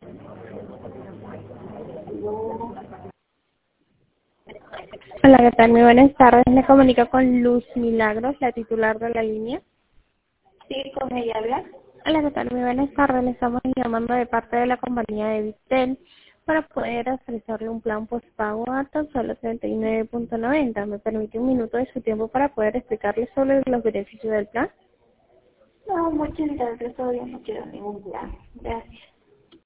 Hola, ¿qué tal? Muy buenas tardes. Me comunico con Luz Milagros, la titular de la línea. Sí, con ella habla. Hola, ¿qué tal? Muy buenas tardes. Le estamos llamando de parte de la compañía de Vitel para poder ofrecerle un plan postpago a tan solo 39.90. ¿Me permite un minuto de su tiempo para poder explicarle sobre los beneficios del plan? No, muchas gracias, todavía no quiero ningún plan. Gracias.